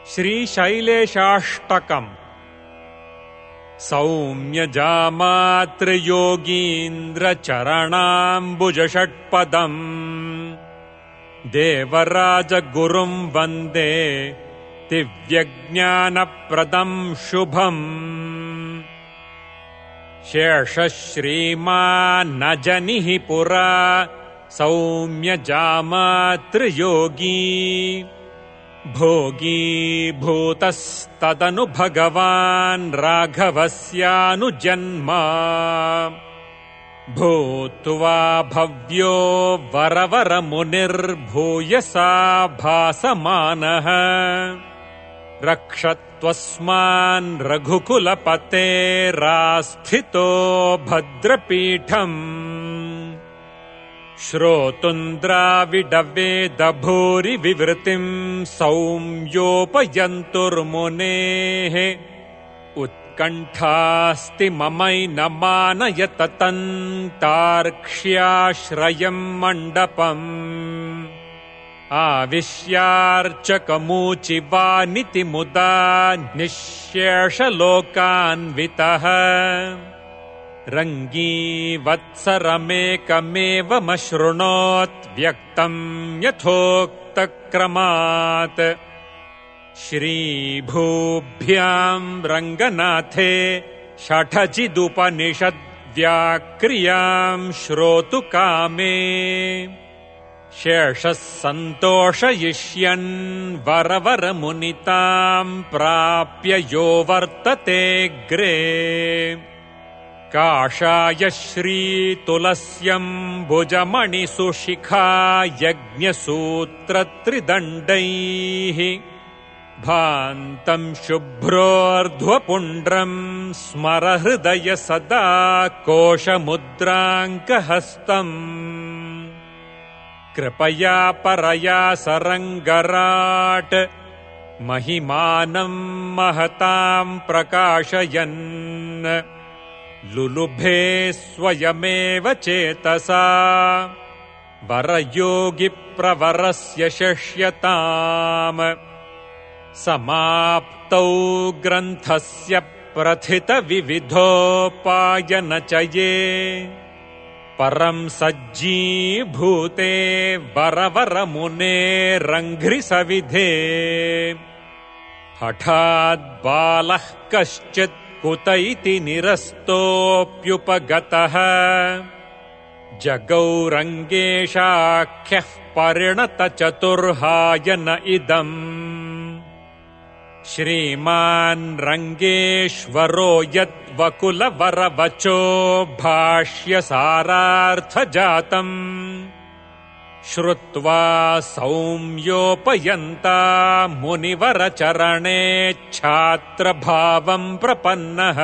श्रीशैलेशाष्टकम्। सौम्यजामातृयोगीन्द्रचरणाम्बुजषट्पदम् देवराजगुरुं वन्दे दिव्यज्ञानप्रदं शुभम्। शेषश्रीमान्नजनिः पुरा सौम्यजामातृयोगी भोगी भूतस्तदनु भगवान् राघवस्यानुजन्मा भूत्वा भव्यो वरवरमुनिर्भूयसा भासमानः रक्षत्वस्मान् रघुकुलपतेरास्थितो भद्रपीठम् श्रोतुन्द्राविडवेदभूरिविवृतिम् सौम्योपयन्तुर्मुनेः उत्कण्ठास्ति ममैनमानयततन्तार्क्ष्याश्रयम् मण्डपम् आविश्यार्चकमूचिवानिति मुदा निःशेषलोकान्वितः रङ्गीवत्सरमेकमेवमशृणोत् व्यक्तम् यथोक्तक्रमात् श्रीभूभ्याम् रङ्गनाथे षठजिदुपनिषद्व्याक्रियाम् श्रोतुकामे शेषः सन्तोषयिष्यन् वरवरमुनिताम् प्राप्य यो वर्ततेऽग्रे काषाय श्रीतुलस्यम् भुजमणिसुशिखा यज्ञसूत्रत्रिदण्डैः भान्तम् शुभ्रोर्ध्वपुण्ड्रम् स्मरहृदय सदा कोशमुद्राङ्कहस्तम् कृपया परया सरङ्गराट् महिमानम् महताम् प्रकाशयन् लुलुभे स्वयमेव चेतसा वरयोगिप्रवरस्य शिष्यताम् समाप्तौ ग्रन्थस्य प्रथितविविधोपायनचये परम् सज्जीभूते वरवरमुनेरङ्घ्रिसविधे हठात् बालः कश्चित् कुत इति निरस्तोऽप्युपगतः जगौरङ्गेशाख्यः परिणतचतुर्हायन इदम् श्रीमान् रङ्गेश्वरो यद्वकुलवरवचो भाष्यसारार्थजातम् श्रुत्वा सौम्योपयन्ता मुनिवरचरणे छात्रभावम् प्रपन्नः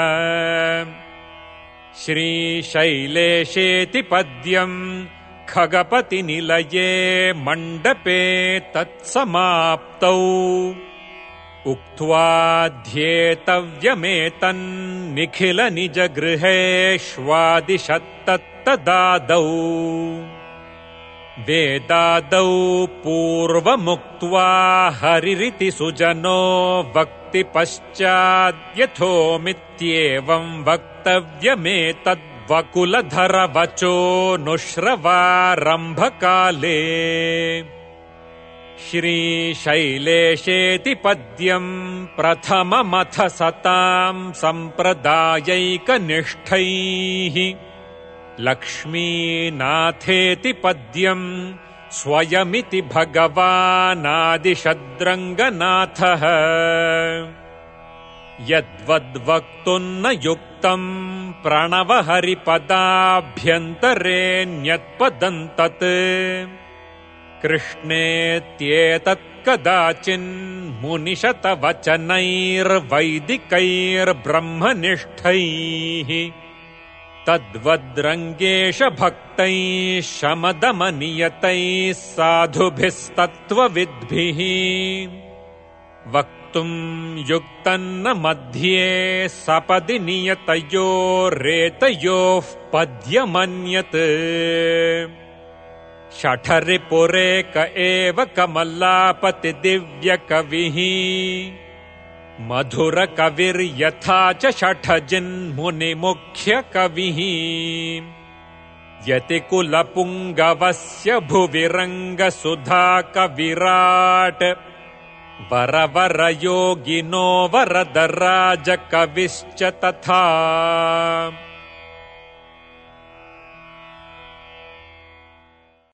श्रीशैलेशेति पद्यम् खगपतिनिलये मण्डपे तत्समाप्तौ उक्त्वा ध्येतव्यमेतन्निखिलनिजगृहेष्वादिशत्तत्तदादौ वेदादौ पूर्वमुक्त्वा हरिरिति सुजनो वक्ति पश्चाद्यथोमित्येवम् वक्तव्यमेतद्वकुलधरवचो नुश्रवारम्भकाले श्रीशैलेशेति पद्यम् प्रथममथ सताम् सम्प्रदायैकनिष्ठैः लक्ष्मीनाथेति पद्यम् स्वयमिति भगवानादिशद्रङ्गनाथः यद्वद्वक्तुम् न युक्तम् प्रणवहरिपदाभ्यन्तरेऽन्यत्पदम् तत् कृष्णेत्येतत् कदाचिन्मुनिशतवचनैर्वैदिकैर्ब्रह्मनिष्ठैः तद्वद्रङ्गेशभक्तैः शमदमनियतैः साधुभिस्तत्त्वविद्भिः वक्तुम् युक्तम् न मध्ये सपदि नियतयोरेतयोः पद्यमन्यत् शठरिपुरेक एव कमलापतिदिव्यकविः मधुरकविर्यथा च शठजिन्मुनिमुख्यकविः यतिकुलपुङ्गवस्य भुवि रङ्गसुधाकविराट् वरवरयोगिनो वरदराजकविश्च तथा।